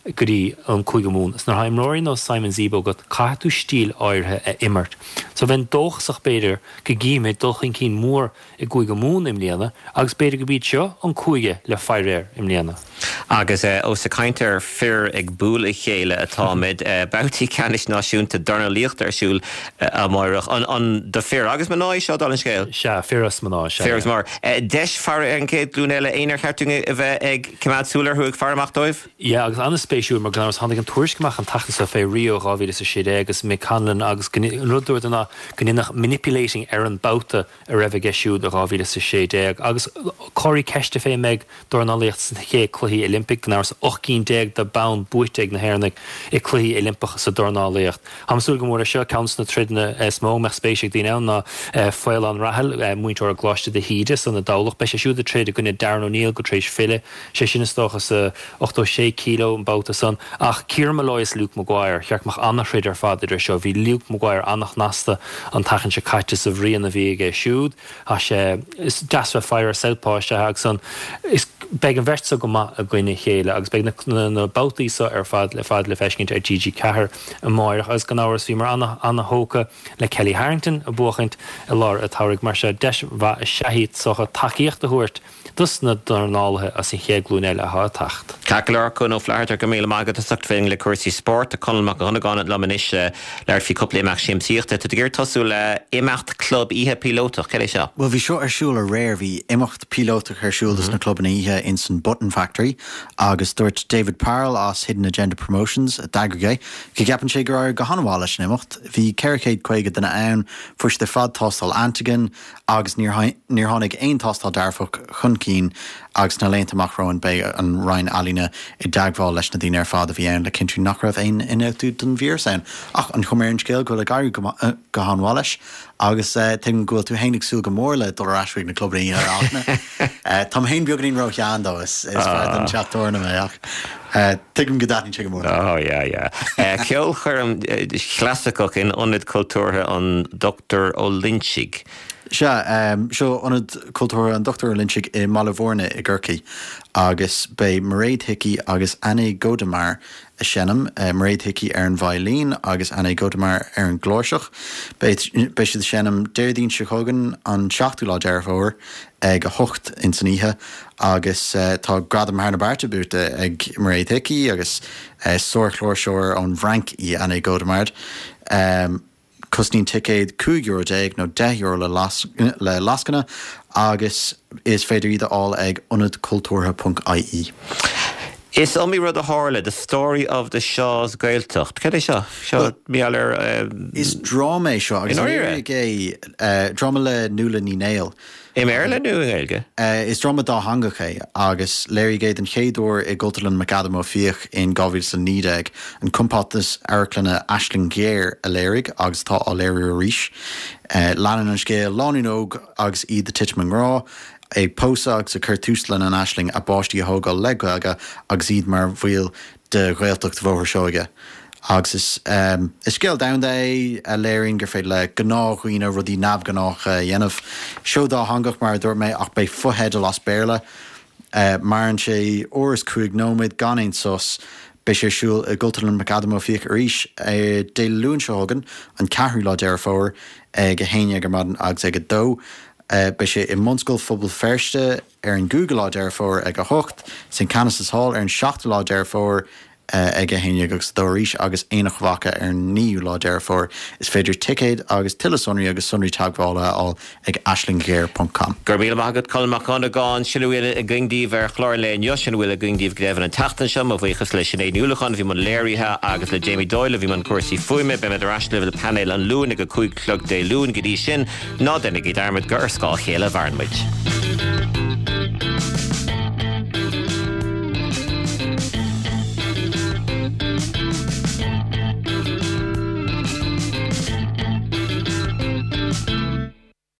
goí an chuige mún. Is nar haimróí nó Simon Zebo go caithú stíl áirthe immert. So bhain dóchsach beidir go gíime dulchan cín mór I chuige mún im léana, agus beidir go bíd seo an chuige le feirréir im léana. Agus ó sa caintear fear ag búla chéile atá mid boutí canis náisiúnta darna líocht arsúil a maireach an do fear agus manáid seo dal an scéil. Se fearras manáid se. Fearras mar. Deis far an céad glúnéile éonar cheartúnga a bheith ag cimad súlar thuag farmach dóibh? Ja, agus anna spéisiú mar gnáras handig an tuairiscamach an tachas sa fé Rio ráhíle sa sédé agus mé canlan agus rudúir dana gannach manipulating an bouta a raibh geisiú a ráhíle sa sédé agus choirí ceiste fé meid dornálaíocht san ché cluí Olympic gnáras 8 de bound buiteag na hairnig I cluí Olympic sa dornálaíocht. Hamsúil go mór seo counts na tridna smó meach spéisiach dína na foiil an rahel muintear a gláiste de híide san na dálach be siú de tréad a gunne Darren O'Neill go trééis fille sé sin stochas 86 kilo an bouta san ach Ciarán Lois Luke Maguire cheartach annach réidir fadidir seo bhí Luke Maguire annach nasta an tachan se caiite sa bhríon na bhíige siúd a sé is dasfa fire selpáiste ag san is beg an versa go a gine chéile agus beg na boutaí sa fad le feiscint GG Cahar a máir agus gan áras bhí mar anna hóca le Kelly Harrington a buchaint a lár a táirigh mar se deis bha a seaíd socha takeíocht a thuirt dus na dornálathe as sin ché glúnéile a tacht. Cacalar chun ó fleirtar go míle mágad a sucht féin le cuasaí sport a conalach a gána lamanis leir fi coppla imeach siamsíochta tu gur tosú le imeacht club ihe pilótach ce seo. Well, bhí seo arsúil a réir bhí imeacht pilótach arsúil na club na ihe in san Button Factory agus dúirt David Parrell as Hidden Agenda Promotions a dagragé go gapan sé gur go hanháile sin imeacht bhí ceircéad chuige duna ann fuis de fad tostal Antigan agus níor tháinig aon tostal darfach chun cín agus na léontamach roin be an Ryan Alina I dagháil leis na dtíine ar fád a bhí ann le cinú nach raibh aon inúú don bhír sain ach an choméirn scéil go le garú go hanháileis agus tin ghfuil tú hénig sú go mór le dul asfuig na clubí ar ána Tá haon beagrín ro chean dó is an chatúna mé ach tuigm go datin si go mór. Ceol chur an chlasicach in onid cultúrtha an Dr. O'Lynchig. Seo anad cultúra an Dr. Lynchig I Malahórna I Gurcaí agus bei Mairead Hickey agus Anna Godemar a Shenam, Mairead Hickey an violín agus Anna Godemar an glóiseach. Bei siad Shenam déirdín Chicagan an 7 lá dearfóir ag a hocht in san ihe agus tá gradam hána barta búta ag Mairead Hickey agus soir chlóirseoir an Frank I Anna Godemar. Cosnín ticéad €2 nó €10 le lascanna agus is féidir iad all ag onadcultúrtha.ie. Is omí rud a hála, the story of the Shaw's Gaeltacht. Cad é seo? Seo míallar... Is drama é seo, agus é drama le nula ní nail. Éir le nu éilge? Is drama dá hangaché agus léir géad an chéadúir I Gultalan Macadam ó fioch in 2009 an compátas airclanna Aisling Géir a léirigh agus tá á léir a ríis. Leanan an scéal lánin óg agus iad de titman rá ag pósaach sa Curtúslan an Aisling a báistí a hógáil legaga agus iad mar bhfuil de Gaeltacht bhóthar seoige. Agus is scéal damda a léirín gur féad le gnáchuoine rudí nabh gnách dhéanamh seodá hangach mar dúir méid ach bei fuhead a las béirle mar an sé óras cuaig nóid ganin sos bei sé siúil I Gultalan Macadam ó fioch aríis dé lún seogan an 4 lá dearfóir ag a héine gur madan agus ag a dó. Bei sé I Munscoil Phobal Ferste an Google lá dearfóir ag a hocht St. Canice's Hall an 7 lá dearfóir ag a héine agus dóríis agus éanach bhacha 9 lá dearfóir is féidir ticéad agus tilasonraí agus sonraí taghála all ag aislingcare.com. Gur míle mágad colmachán a gáin sinhfuil a gingdíh ar chlár léin jo sinhfuil a gingdíh gréibh an tatan sem a bhuichas leis sin éúlachan bhí man léirithe agus le Jamie Doyle bhí man cuasaí fuime be me arasle le panel an lún ag a chuig clog dé lún go dtí sin ná denna í darmid gur scáil chéile bharnmuid.